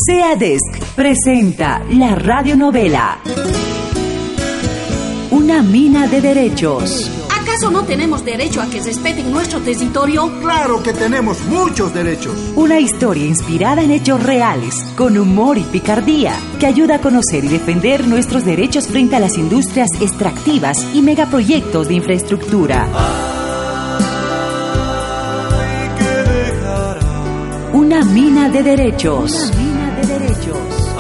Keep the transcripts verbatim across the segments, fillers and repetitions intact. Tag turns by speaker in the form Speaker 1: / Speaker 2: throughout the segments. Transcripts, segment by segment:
Speaker 1: SEADESC presenta la radionovela Una mina de derechos.
Speaker 2: ¿Acaso no tenemos derecho a que respeten nuestro territorio?
Speaker 3: ¡Claro que tenemos muchos derechos!
Speaker 1: Una historia inspirada en hechos reales, con humor y picardía, que ayuda a conocer y defender nuestros derechos frente a las industrias extractivas y megaproyectos de infraestructura. Una mina de derechos. Una mina de derechos.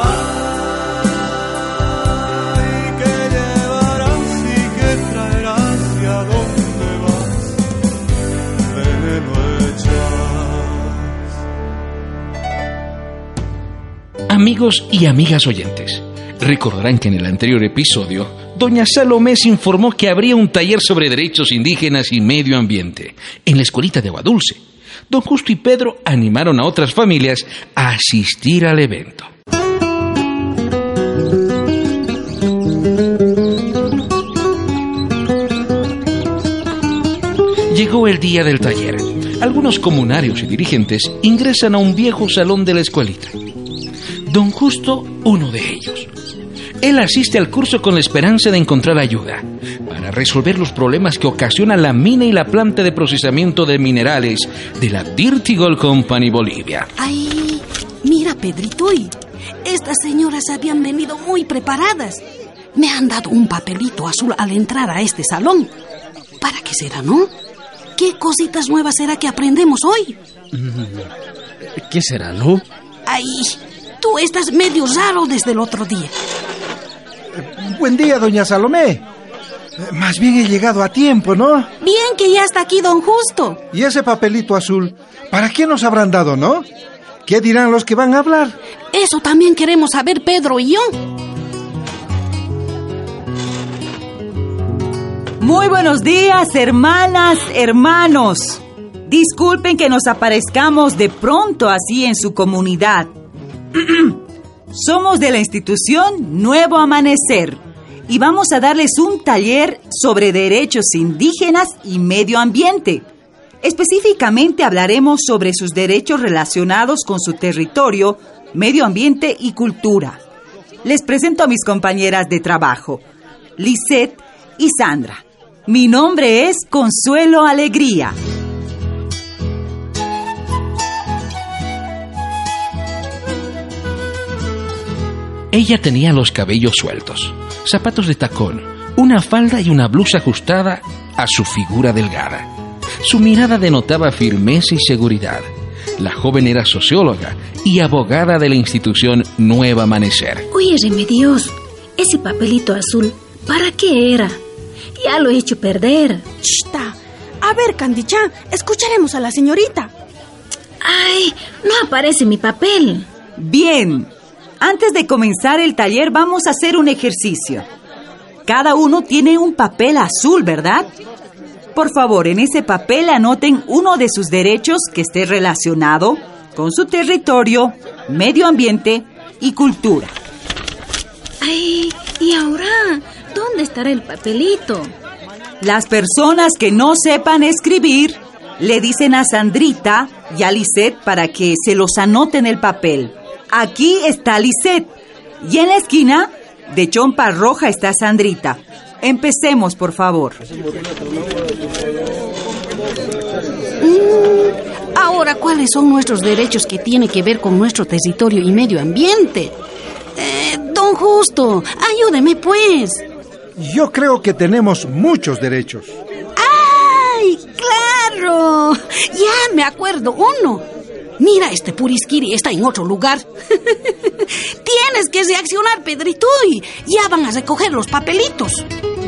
Speaker 4: Amigos y amigas oyentes, recordarán que en el anterior episodio, doña Salomé se informó que habría un taller sobre derechos indígenas y medio ambiente en la escuelita de Aguadulce. Don Justo y Pedro animaron a otras familias a asistir al evento. Llegó el día del taller. Algunos comunarios y dirigentes ingresan a un viejo salón de la escuelita. Don Justo, uno de ellos. Él asiste al curso con la esperanza de encontrar ayuda para resolver los problemas que ocasiona la mina y la planta de procesamiento de minerales de la Dirty Gold Company Bolivia.
Speaker 2: ¡Ay! Mira, Pedrito, estas señoras habían venido muy preparadas. Me han dado un papelito azul al entrar a este salón. ¿Para qué será, no? ¿Qué cositas nuevas será que aprendemos hoy?
Speaker 5: ¿Qué será, no?
Speaker 2: ¡Ay! Tú estás medio raro desde el otro día.
Speaker 3: Buen día, doña Salomé. Más bien he llegado a tiempo, ¿no?
Speaker 2: Bien que ya está aquí don Justo.
Speaker 3: ¿Y ese papelito azul? ¿Para qué nos habrán dado, no? ¿Qué dirán los que van a hablar?
Speaker 2: Eso también queremos saber Pedro y yo.
Speaker 1: Muy buenos días, hermanas, hermanos. Disculpen que nos aparezcamos de pronto así en su comunidad. Somos de la institución Nuevo Amanecer y vamos a darles un taller sobre derechos indígenas y medio ambiente. Específicamente hablaremos sobre sus derechos relacionados con su territorio, medio ambiente y cultura. Les presento a mis compañeras de trabajo, Lisette y Sandra. Mi nombre es Consuelo Alegría.
Speaker 4: Ella tenía los cabellos sueltos, zapatos de tacón, una falda y una blusa ajustada a su figura delgada. Su mirada denotaba firmeza y seguridad. La joven era socióloga y abogada de la institución Nuevo Amanecer.
Speaker 6: Oye, Remedios, ese papelito azul, ¿para qué era? Ya lo he hecho perder.
Speaker 7: ¡Chta! A ver, Candichá, escucharemos a la señorita.
Speaker 6: ¡Ay! No aparece mi papel.
Speaker 1: Bien. Antes de comenzar el taller vamos a hacer un ejercicio. Cada uno tiene un papel azul, ¿verdad? Por favor, en ese papel anoten uno de sus derechos que esté relacionado con su territorio, medio ambiente y cultura.
Speaker 6: Ay, ¿y ahora dónde estará el papelito?
Speaker 1: Las personas que no sepan escribir le dicen a Sandrita y a Lisette para que se los anoten el papel. Aquí está Lisette y en la esquina de chompa roja está Sandrita. Empecemos, por favor.
Speaker 2: Mm, ahora, ¿cuáles son nuestros derechos que tienen que ver con nuestro territorio y medio ambiente? Eh, don Justo, ayúdeme pues.
Speaker 3: Yo creo que tenemos muchos derechos.
Speaker 2: ¡Ay, claro! Ya me acuerdo uno. Mira, este Purisquiri está en otro lugar. Tienes que reaccionar, Pedrito, y ya van a recoger los papelitos.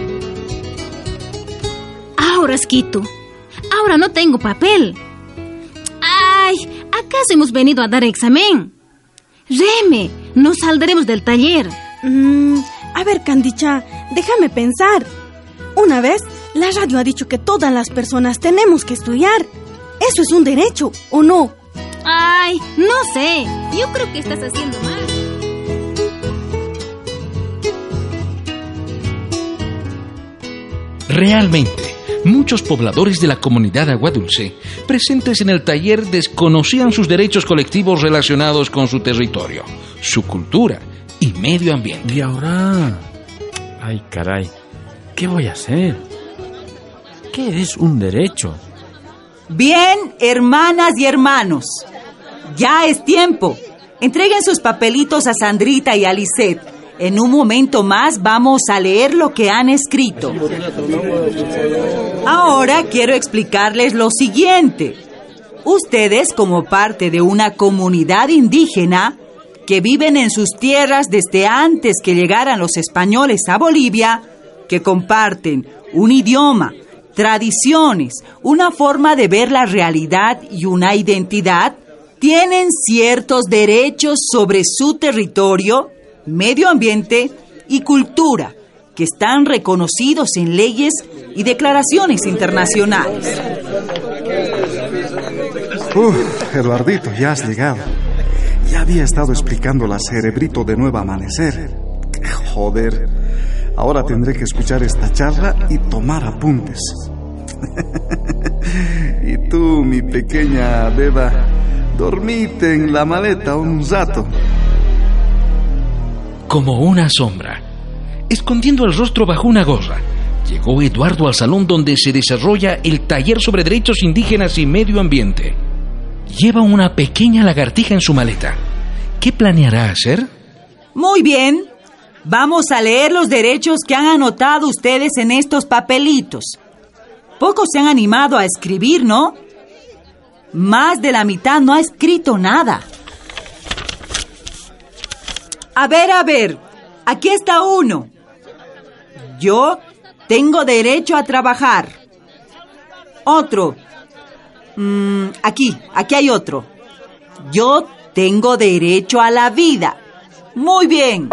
Speaker 6: Ahora, Esquito, ahora no tengo papel. Ay, ¿acaso hemos venido a dar examen? Reme, no saldremos del taller.
Speaker 7: Mm, a ver, Candichá, déjame pensar. Una vez, la radio ha dicho que todas las personas tenemos que estudiar. ¿Eso es un derecho o no?
Speaker 6: Ay, no sé. Yo creo que estás haciendo mal.
Speaker 4: Realmente, Muchos pobladores de la comunidad Aguadulce, presentes en el taller, desconocían sus derechos colectivos relacionados con su territorio, su cultura y medio ambiente.
Speaker 5: ¿Y ahora? Ay, caray, ¿qué voy a hacer? ¿Qué es un derecho?
Speaker 1: Bien, hermanas y hermanos, ya es tiempo. Entreguen sus papelitos a Sandrita y a Lisette. En un momento más vamos a leer lo que han escrito. Ahora quiero explicarles lo siguiente. Ustedes, como parte de una comunidad indígena que viven en sus tierras desde antes que llegaran los españoles a Bolivia, que comparten un idioma, tradiciones, una forma de ver la realidad y una identidad, tienen ciertos derechos sobre su territorio, medio ambiente y cultura, que están reconocidos en leyes y declaraciones internacionales.
Speaker 8: Uf, Eduardito, ya has llegado. Ya había estado explicando la Cerebrito de Nuevo Amanecer. Joder, ahora tendré que escuchar esta charla y tomar apuntes. Y tú, mi pequeña beba, dormite en la maleta un rato.
Speaker 4: Como una sombra, escondiendo el rostro bajo una gorra, llegó Eduardo al salón donde se desarrolla el taller sobre derechos indígenas y medio ambiente. Lleva una pequeña lagartija en su maleta. ¿Qué planeará hacer?
Speaker 1: Muy bien. Vamos a leer los derechos que han anotado ustedes en estos papelitos. Pocos se han animado a escribir, ¿no? Más de la mitad no ha escrito nada. A ver, a ver, aquí está uno. Yo tengo derecho a trabajar. Otro. Mm, aquí, aquí hay otro. Yo tengo derecho a la vida. Muy bien.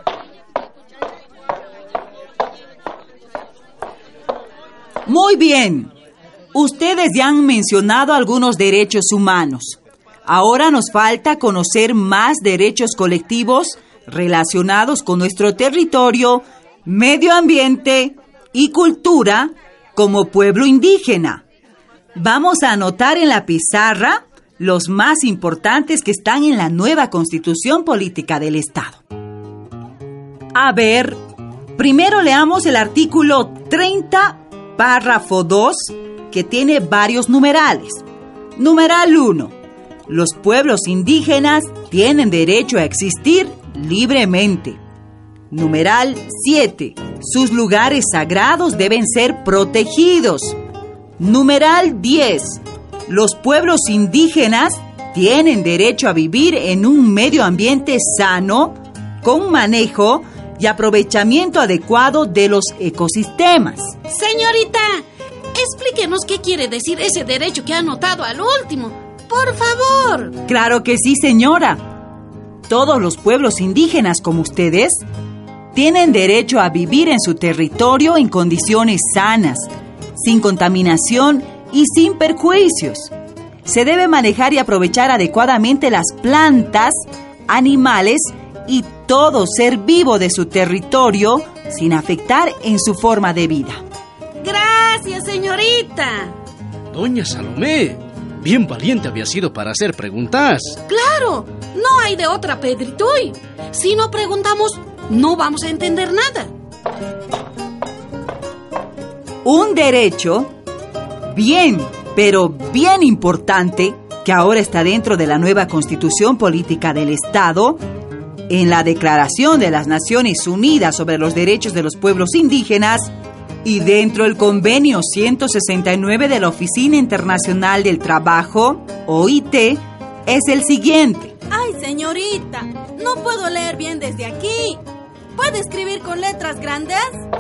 Speaker 1: Muy bien. Ustedes ya han mencionado algunos derechos humanos. Ahora nos falta conocer más derechos colectivos relacionados con nuestro territorio, medio ambiente y cultura como pueblo indígena. Vamos a anotar en la pizarra los más importantes que están en la nueva Constitución Política del Estado. A ver, primero leamos el artículo treinta, párrafo dos, que tiene varios numerales. Numeral uno. Los pueblos indígenas tienen derecho a existir libremente. Numeral siete. Sus lugares sagrados deben ser protegidos. Numeral diez. Los pueblos indígenas tienen derecho a vivir en un medio ambiente sano, con manejo y aprovechamiento adecuado de los ecosistemas.
Speaker 2: Señorita, explíquenos qué quiere decir ese derecho que ha anotado al último. Por favor.
Speaker 1: Claro que sí, señora. Todos los pueblos indígenas como ustedes tienen derecho a vivir en su territorio en condiciones sanas, sin contaminación y sin perjuicios. Se debe manejar y aprovechar adecuadamente las plantas, animales y todo ser vivo de su territorio sin afectar en su forma de vida.
Speaker 2: Gracias, señorita.
Speaker 5: Doña Salomé, bien valiente había sido para hacer preguntas.
Speaker 2: Claro, no hay de otra, Pedritoy. Si no preguntamos, no vamos a entender nada.
Speaker 1: Un derecho bien, pero bien importante, que ahora está dentro de la nueva Constitución Política del Estado, en la Declaración de las Naciones Unidas sobre los Derechos de los Pueblos Indígenas y dentro del Convenio ciento sesenta y nueve de la Oficina Internacional del Trabajo, O I T, es el siguiente.
Speaker 7: Ay, señorita, no puedo leer bien desde aquí. ¿Puede escribir con letras grandes?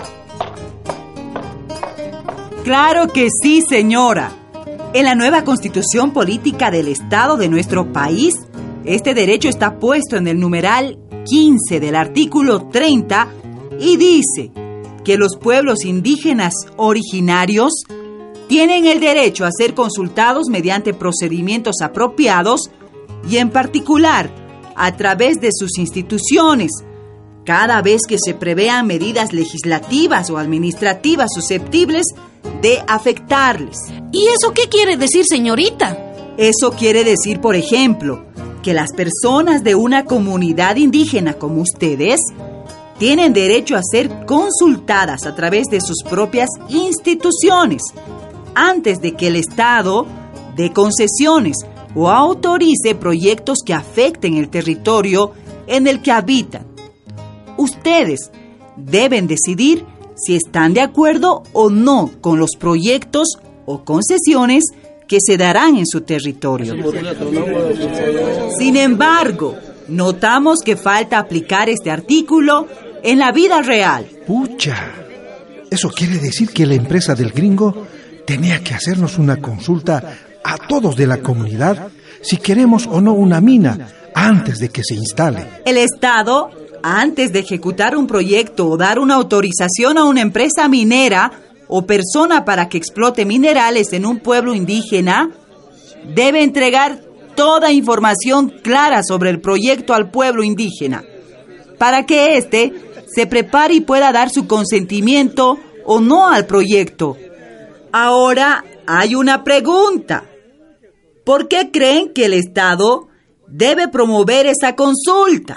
Speaker 1: Claro que sí, señora. En la nueva Constitución Política del Estado de nuestro país, este derecho está puesto en el numeral quince del artículo treinta y dice que los pueblos indígenas originarios tienen el derecho a ser consultados mediante procedimientos apropiados y en particular a través de sus instituciones, cada vez que se prevean medidas legislativas o administrativas susceptibles de afectarles.
Speaker 2: ¿Y eso qué quiere decir, señorita?
Speaker 1: Eso quiere decir, por ejemplo, que las personas de una comunidad indígena como ustedes tienen derecho a ser consultadas a través de sus propias instituciones antes de que el Estado dé concesiones o autorice proyectos que afecten el territorio en el que habitan. Ustedes deben decidir si están de acuerdo o no con los proyectos o concesiones que se darán en su territorio. Sin embargo, notamos que falta aplicar este artículo en la vida real.
Speaker 3: Pucha, eso quiere decir que la empresa del gringo tenía que hacernos una consulta a todos de la comunidad si queremos o no una mina antes de que se instale.
Speaker 1: El Estado, antes de ejecutar un proyecto o dar una autorización a una empresa minera o persona para que explote minerales en un pueblo indígena, debe entregar toda información clara sobre el proyecto al pueblo indígena, para que éste se prepare y pueda dar su consentimiento o no al proyecto. Ahora hay una pregunta. ¿Por qué creen que el Estado debe promover esa consulta?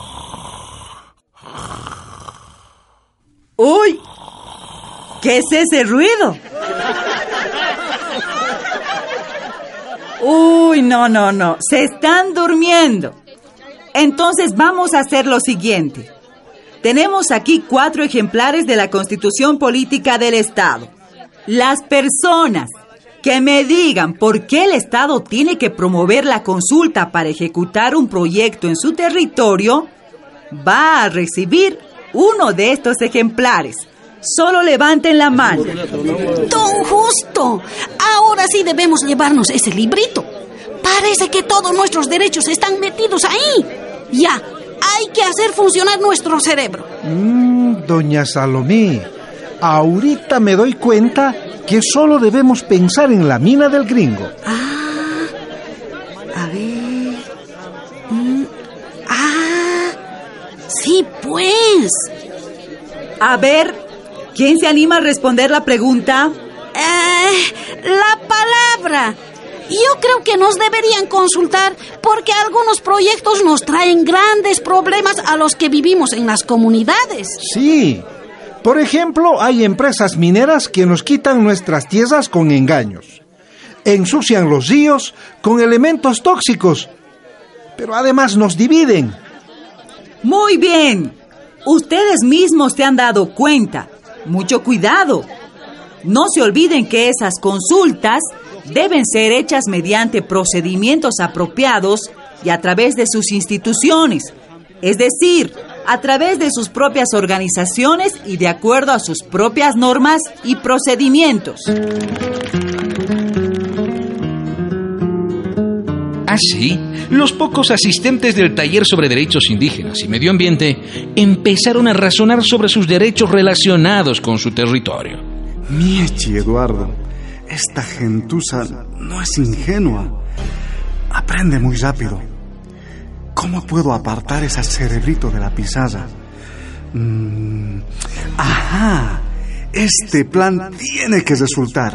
Speaker 1: ¡Uy! ¿Qué es ese ruido? Uy, no, no, no. Se están durmiendo. Entonces vamos a hacer lo siguiente. Tenemos aquí cuatro ejemplares de la Constitución Política del Estado. Las personas que me digan por qué el Estado tiene que promover la consulta para ejecutar un proyecto en su territorio, va a recibir uno de estos ejemplares. Solo levanten la mano.
Speaker 2: Don Justo, ahora sí debemos llevarnos ese librito. Parece que todos nuestros derechos están metidos ahí. Ya, hay que hacer funcionar nuestro cerebro.
Speaker 3: Mm, doña Salomé, ahorita me doy cuenta que solo debemos pensar en la mina del gringo.
Speaker 2: Ah, a ver... Mm, ah, sí, pues.
Speaker 1: A ver, ¿quién se anima a responder la pregunta?
Speaker 2: Eh, la palabra. Yo creo que nos deberían consultar porque algunos proyectos nos traen grandes problemas a los que vivimos en las comunidades.
Speaker 3: Sí. Por ejemplo, hay empresas mineras que nos quitan nuestras tierras con engaños. Ensucian los ríos con elementos tóxicos. Pero además nos dividen.
Speaker 1: Muy bien. Ustedes mismos se han dado cuenta. Mucho cuidado. No se olviden que esas consultas deben ser hechas mediante procedimientos apropiados y a través de sus instituciones, es decir, a través de sus propias organizaciones y de acuerdo a sus propias normas y procedimientos.
Speaker 4: Así, los pocos asistentes del taller sobre derechos indígenas y medio ambiente empezaron a razonar sobre sus derechos relacionados con su territorio.
Speaker 8: Miechi, Eduardo, esta gentuza no es ingenua. Aprende muy rápido. ¿Cómo puedo apartar ese cerebrito de la pizarra? Mm, ¡Ajá! Este plan tiene que resultar.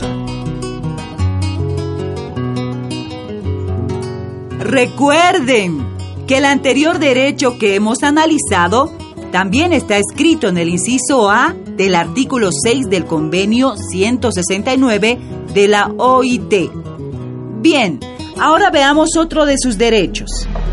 Speaker 1: Recuerden que el anterior derecho que hemos analizado también está escrito en el inciso A del artículo seis del convenio ciento sesenta y nueve de la O I T. Bien, ahora veamos otro de sus derechos.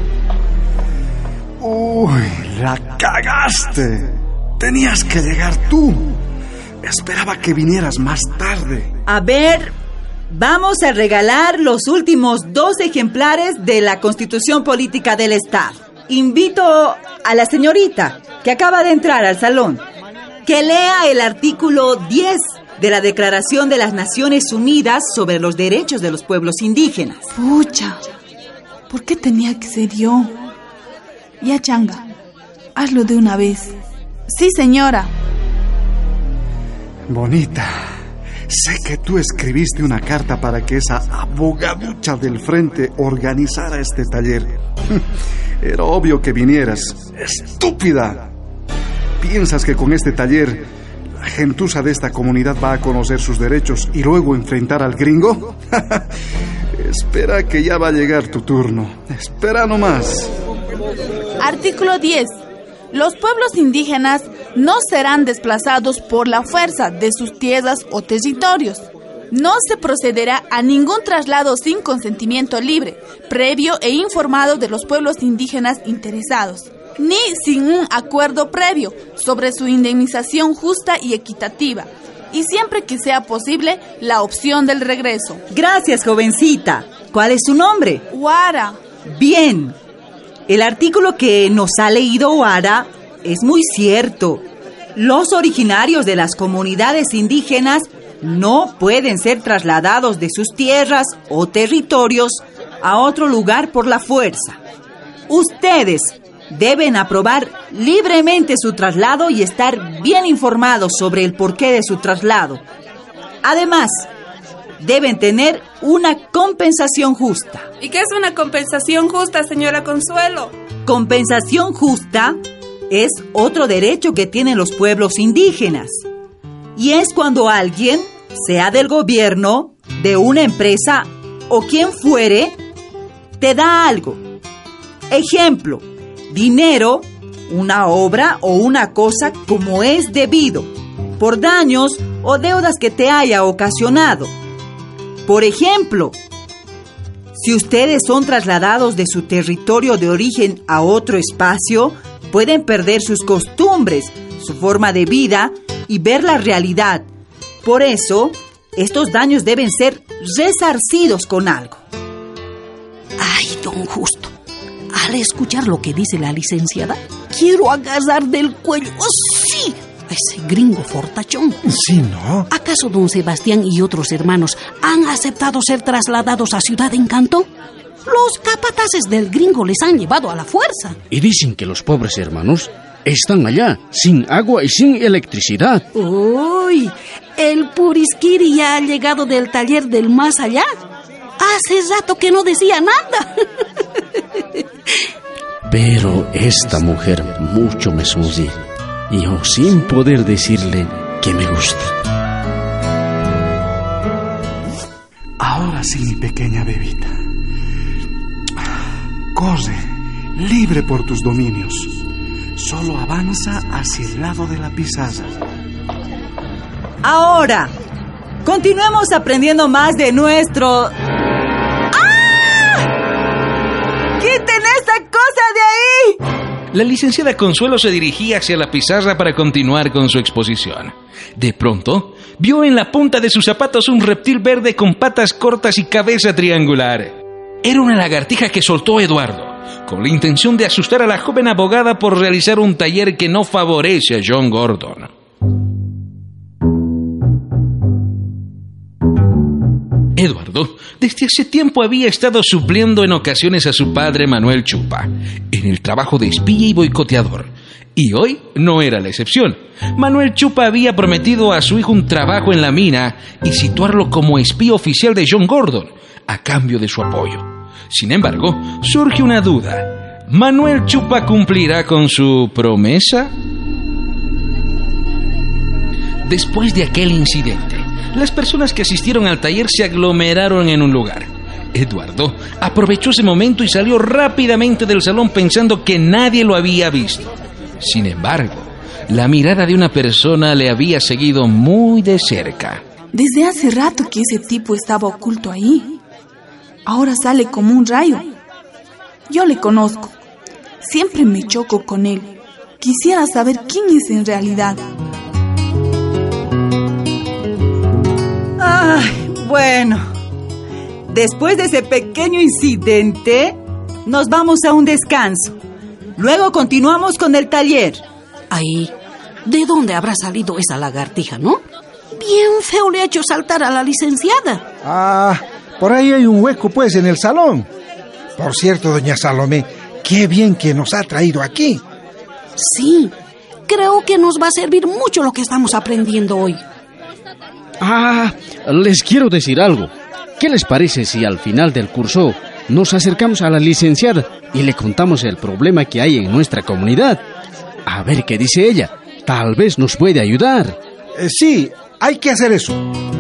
Speaker 8: ¡Uy, la cagaste! Tenías que llegar tú. Esperaba que vinieras más tarde.
Speaker 1: A ver, vamos a regalar los últimos dos ejemplares de la Constitución Política del Estado. Invito a la señorita que acaba de entrar al salón que lea el artículo diez de la Declaración de las Naciones Unidas sobre los Derechos de los Pueblos Indígenas.
Speaker 9: Pucha, ¿por qué tenía que ser yo? Ya, Changa, hazlo de una vez. Sí, señora.
Speaker 8: Bonita, sé que tú escribiste una carta para que esa abogaducha del frente organizara este taller. Era obvio que vinieras. ¡Estúpida! ¿Piensas que con este taller la gentuza de esta comunidad va a conocer sus derechos y luego enfrentar al gringo? Espera que ya va a llegar tu turno. Espera nomás.
Speaker 10: Artículo diez. Los pueblos indígenas no serán desplazados por la fuerza de sus tierras o territorios. No se procederá a ningún traslado sin consentimiento libre, previo e informado de los pueblos indígenas interesados, ni sin un acuerdo previo sobre su indemnización justa y equitativa, y siempre que sea posible, la opción del regreso.
Speaker 1: Gracias, jovencita. ¿Cuál es su nombre?
Speaker 10: Huara.
Speaker 1: Bien. El artículo que nos ha leído Huara es muy cierto. Los originarios de las comunidades indígenas no pueden ser trasladados de sus tierras o territorios a otro lugar por la fuerza. Ustedes deben aprobar libremente su traslado y estar bien informados sobre el porqué de su traslado. Además, deben tener una compensación justa.
Speaker 11: ¿Y qué es una compensación justa, señora Consuelo?
Speaker 1: Compensación justa es otro derecho que tienen los pueblos indígenas. Y es cuando alguien, sea del gobierno, de una empresa o quien fuere, te da algo. Ejemplo, dinero, una obra o una cosa como es debido, por daños o deudas que te haya ocasionado. Por ejemplo, si ustedes son trasladados de su territorio de origen a otro espacio, pueden perder sus costumbres, su forma de vida y ver la realidad. Por eso, estos daños deben ser resarcidos con algo.
Speaker 2: Ay, don Justo, al escuchar lo que dice la licenciada, quiero agarrar del cuello, ¡oh, sí!, a ese gringo fortachón.
Speaker 3: Sí, ¿no?
Speaker 2: ¿Acaso don Sebastián y otros hermanos han aceptado ser trasladados a Ciudad Encanto? Los capataces del gringo les han llevado a la fuerza.
Speaker 5: Y dicen que los pobres hermanos están allá, sin agua y sin electricidad.
Speaker 2: Uy, el Purisquiri ya ha llegado del taller del más allá. Hace rato que no decía nada.
Speaker 5: Pero esta mujer mucho me sonríe, y yo sin poder decirle que me gusta.
Speaker 8: Ahora sí, mi pequeña bebita. Corre, libre por tus dominios. Solo avanza hacia el lado de la pizarra.
Speaker 1: Ahora, continuemos aprendiendo más de nuestro... ¡Ah! ¡Quiten esta cosa de ahí!
Speaker 4: La licenciada Consuelo se dirigía hacia la pizarra para continuar con su exposición. De pronto, vio en la punta de sus zapatos un reptil verde con patas cortas y cabeza triangular. Era una lagartija que soltó Eduardo, con la intención de asustar a la joven abogada por realizar un taller que no favorece a John Gordon. Eduardo, desde hace tiempo había estado supliendo en ocasiones a su padre Manuel Chupa, en el trabajo de espía y boicoteador. Y hoy no era la excepción. Manuel Chupa había prometido a su hijo un trabajo en la mina y situarlo como espía oficial de John Gordon, a cambio de su apoyo. Sin embargo, surge una duda. ¿Manuel Chupa cumplirá con su promesa? Después de aquel incidente, las personas que asistieron al taller se aglomeraron en un lugar. Eduardo aprovechó ese momento y salió rápidamente del salón pensando que nadie lo había visto. Sin embargo, la mirada de una persona le había seguido muy de cerca.
Speaker 9: Desde hace rato que ese tipo estaba oculto ahí. Ahora sale como un rayo. Yo le conozco. Siempre me choco con él. Quisiera saber quién es en realidad.
Speaker 1: Ay, bueno. Después de ese pequeño incidente, nos vamos a un descanso. Luego continuamos con el taller.
Speaker 2: Ay, ¿de dónde habrá salido esa lagartija, no? Bien feo le ha hecho saltar a la licenciada.
Speaker 3: Ah, por ahí hay un hueco, pues, en el salón. Por cierto, doña Salomé, qué bien que nos ha traído aquí.
Speaker 2: Sí, creo que nos va a servir mucho lo que estamos aprendiendo hoy.
Speaker 5: Ah, les quiero decir algo. ¿Qué les parece si al final del curso nos acercamos a la licenciada y le contamos el problema que hay en nuestra comunidad? A ver qué dice ella. Tal vez nos puede ayudar.
Speaker 3: Eh, sí, hay que hacer eso.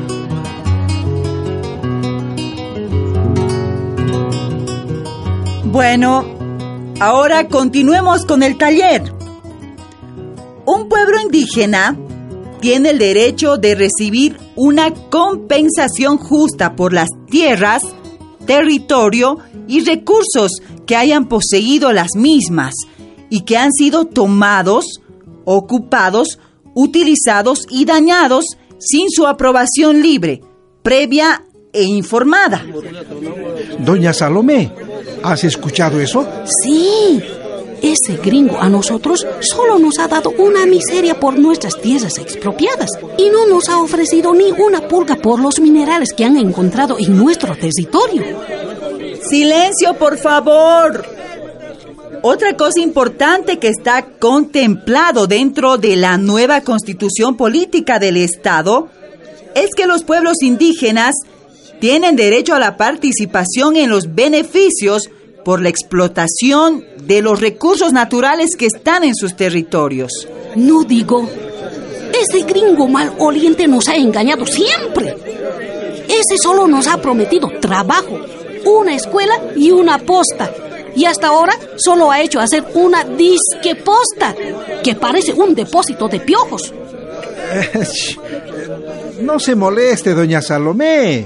Speaker 1: Bueno, ahora continuemos con el taller. Un pueblo indígena tiene el derecho de recibir una compensación justa por las tierras, territorio y recursos que hayan poseído las mismas y que han sido tomados, ocupados, utilizados y dañados sin su aprobación libre, previa e informada.
Speaker 3: Doña Salomé, ¿has escuchado eso?
Speaker 2: Sí, ese gringo a nosotros solo nos ha dado una miseria por nuestras tierras expropiadas y no nos ha ofrecido ni una pulga por los minerales que han encontrado en nuestro territorio.
Speaker 1: ¡Silencio, por favor! Otra cosa importante que está contemplado dentro de la nueva Constitución Política del Estado es que los pueblos indígenas tienen derecho a la participación en los beneficios por la explotación de los recursos naturales que están en sus territorios.
Speaker 2: No digo, ese gringo maloliente nos ha engañado siempre. Ese solo nos ha prometido trabajo, una escuela y una posta. Y hasta ahora solo ha hecho hacer una disque posta, que parece un depósito de piojos.
Speaker 3: Eh, no se moleste, doña Salomé.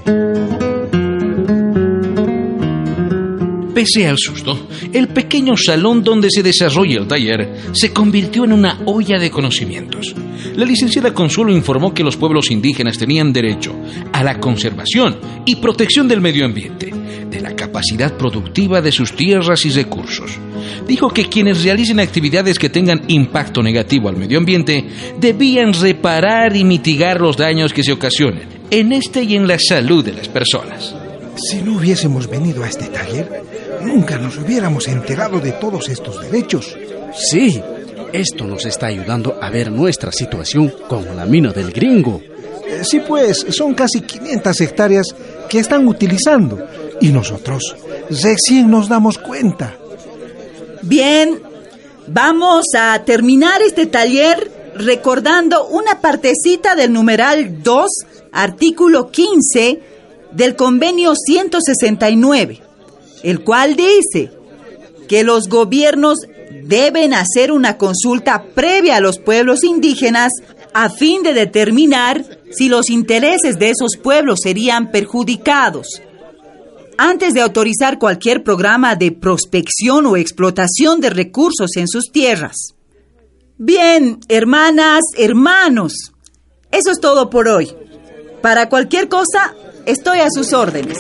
Speaker 4: Pese al susto, el pequeño salón donde se desarrolla el taller se convirtió en una olla de conocimientos. La licenciada Consuelo informó que los pueblos indígenas tenían derecho a la conservación y protección del medio ambiente, de la capacidad productiva de sus tierras y recursos. Dijo que quienes realicen actividades que tengan impacto negativo al medio ambiente debían reparar y mitigar los daños que se ocasionen en este y en la salud de las personas.
Speaker 3: Si no hubiésemos venido a este taller, nunca nos hubiéramos enterado de todos estos derechos.
Speaker 5: Sí, esto nos está ayudando a ver nuestra situación con la mina del gringo.
Speaker 3: Eh, sí, pues, son casi quinientas hectáreas que están utilizando y nosotros recién nos damos cuenta.
Speaker 1: Bien, vamos a terminar este taller recordando una partecita del numeral dos, artículo quince del convenio ciento sesenta y nueve, el cual dice que los gobiernos deben hacer una consulta previa a los pueblos indígenas a fin de determinar si los intereses de esos pueblos serían perjudicados, antes de autorizar cualquier programa de prospección o explotación de recursos en sus tierras. Bien, hermanas, hermanos, eso es todo por hoy. Para cualquier cosa, estoy a sus órdenes.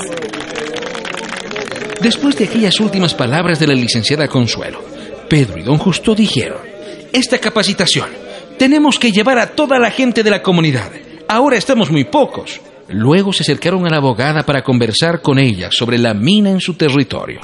Speaker 4: Después de aquellas últimas palabras de la licenciada Consuelo, Pedro y don Justo dijeron: esta capacitación tenemos que llevar a toda la gente de la comunidad. Ahora estamos muy pocos. Luego se acercaron a la abogada para conversar con ella sobre la mina en su territorio.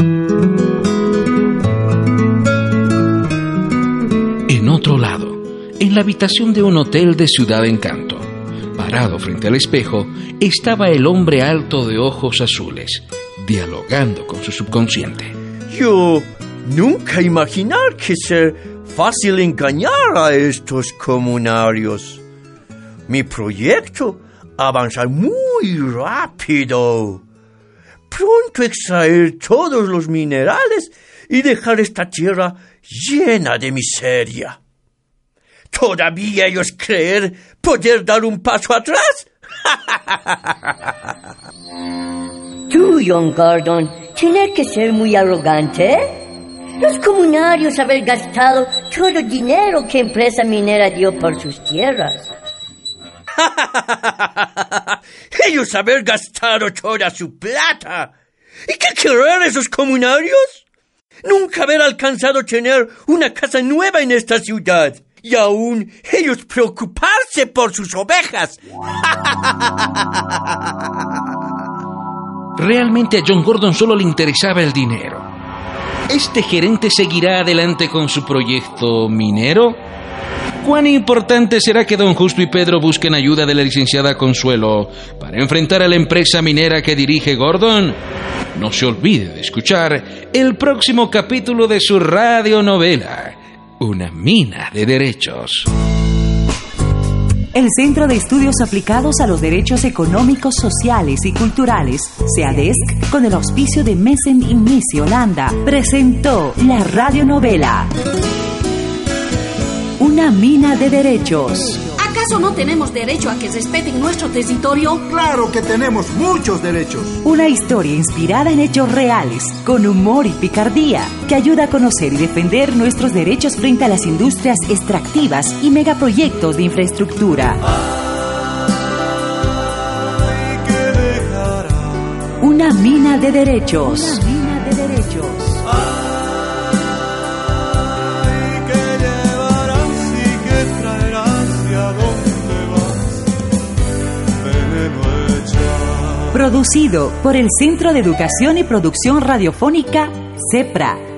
Speaker 4: En otro lado, en la habitación de un hotel de Ciudad Encanto, parado frente al espejo, estaba el hombre alto de ojos azules, dialogando con su subconsciente.
Speaker 12: Yo nunca imaginé que sea fácil engañar a estos comunarios. Mi proyecto avanza muy rápido. Pronto extraer todos los minerales y dejar esta tierra llena de miseria. ¿Todavía ellos creen poder dar un paso atrás?
Speaker 13: Tú, John Gordon, tienes que ser muy arrogante. Los comunarios haber gastado todo el dinero que empresa minera dio por sus tierras.
Speaker 12: Ellos haber gastado toda su plata. ¿Y qué querer esos comunarios? Nunca haber alcanzado tener una casa nueva en esta ciudad. Y aún ellos preocuparse por sus ovejas.
Speaker 4: Realmente a John Gordon solo le interesaba el dinero. ¿Este gerente seguirá adelante con su proyecto minero? ¿Cuán importante será que don Justo y Pedro busquen ayuda de la licenciada Consuelo para enfrentar a la empresa minera que dirige Gordon? No se olvide de escuchar el próximo capítulo de su radionovela, Una mina de derechos.
Speaker 1: El Centro de Estudios Aplicados a los Derechos Económicos, Sociales y Culturales, CEADESC, con el auspicio de Messen Inicio Holanda, presentó la radionovela Una mina de derechos.
Speaker 2: ¿Acaso no tenemos derecho a que respeten nuestro territorio?
Speaker 14: ¡Claro que tenemos muchos derechos!
Speaker 1: Una historia inspirada en hechos reales, con humor y picardía, que ayuda a conocer y defender nuestros derechos frente a las industrias extractivas y megaproyectos de infraestructura. Una mina de derechos. Una mina de derechos. Producido por el Centro de Educación y Producción Radiofónica, CEPRA.